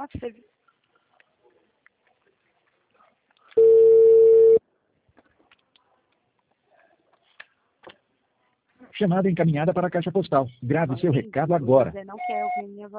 serviço. Chamada encaminhada para a caixa postal. Grave seu recado agora. Você não quer ouvir minha voz.